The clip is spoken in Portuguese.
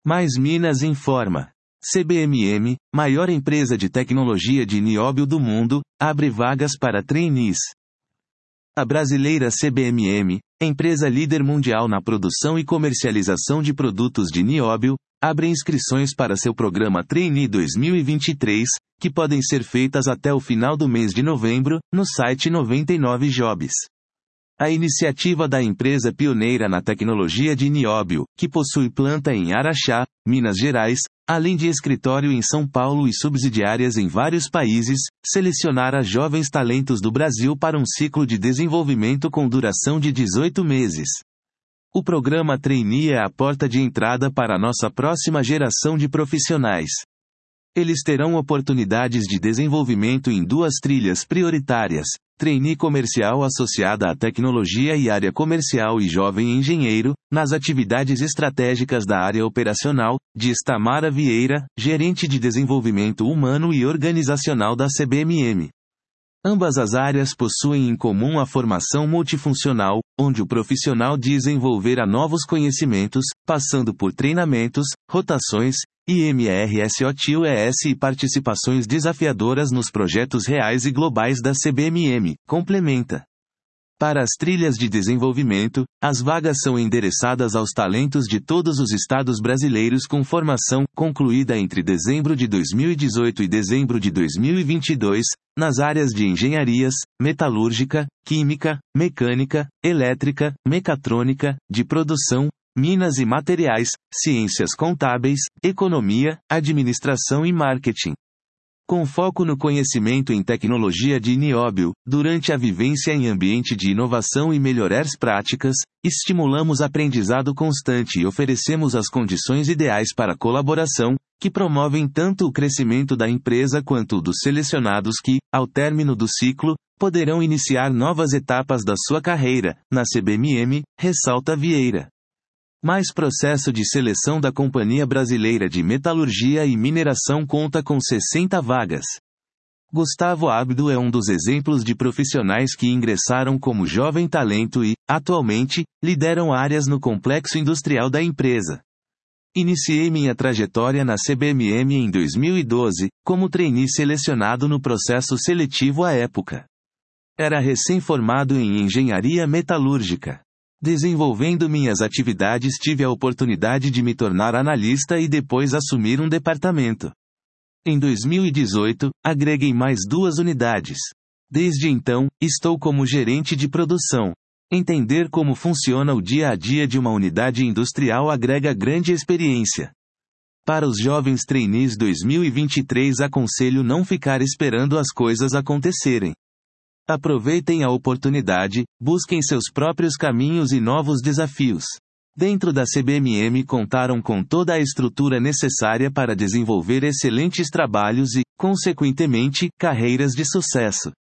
Mais Minas informa. CBMM, maior empresa de tecnologia de nióbio do mundo, abre vagas para trainees. A brasileira CBMM, empresa líder mundial na produção e comercialização de produtos de nióbio, abre inscrições para seu programa Trainee 2023, que podem ser feitas até o final do mês de novembro, no site 99 Jobs. A iniciativa da empresa pioneira na tecnologia de nióbio, que possui planta em Araxá, Minas Gerais, além de escritório em São Paulo e subsidiárias em vários países, selecionará jovens talentos do Brasil para um ciclo de desenvolvimento com duração de 18 meses. O programa Trainee é a porta de entrada para a nossa próxima geração de profissionais. Eles terão oportunidades de desenvolvimento em duas trilhas prioritárias: Trainee comercial associada à tecnologia e área comercial e jovem engenheiro, nas atividades estratégicas da área operacional, diz Tamara Vieira, gerente de desenvolvimento humano e organizacional da CBMM. Ambas as áreas possuem em comum a formação multifuncional, onde o profissional desenvolverá novos conhecimentos, passando por treinamentos, rotações, IMRSOTUES e participações desafiadoras nos projetos reais e globais da CBMM, complementa. Para as trilhas de desenvolvimento, as vagas são endereçadas aos talentos de todos os estados brasileiros com formação concluída entre dezembro de 2018 e dezembro de 2022, nas áreas de engenharias, metalúrgica, química, mecânica, elétrica, mecatrônica, de produção, minas e materiais, ciências contábeis, economia, administração e marketing. Com foco no conhecimento em tecnologia de nióbio, durante a vivência em ambiente de inovação e melhores práticas, estimulamos aprendizado constante e oferecemos as condições ideais para colaboração, que promovem tanto o crescimento da empresa quanto o dos selecionados que, ao término do ciclo, poderão iniciar novas etapas da sua carreira, na CBMM, ressalta Vieira. Mais processo de seleção da Companhia Brasileira de Metalurgia e Mineração conta com 60 vagas. Gustavo Abdo é um dos exemplos de profissionais que ingressaram como jovem talento e, atualmente, lideram áreas no complexo industrial da empresa. Iniciei minha trajetória na CBMM em 2012, como trainee selecionado no processo seletivo à época. Era recém-formado em engenharia metalúrgica. Desenvolvendo minhas atividades, tive a oportunidade de me tornar analista e depois assumir um departamento. Em 2018, agreguei mais 2 unidades. Desde então, estou como gerente de produção. Entender como funciona o dia a dia de uma unidade industrial agrega grande experiência. Para os jovens trainees 2023, aconselho não ficar esperando as coisas acontecerem. Aproveitem a oportunidade, busquem seus próprios caminhos e novos desafios. Dentro da CBMM contaram com toda a estrutura necessária para desenvolver excelentes trabalhos e, consequentemente, carreiras de sucesso.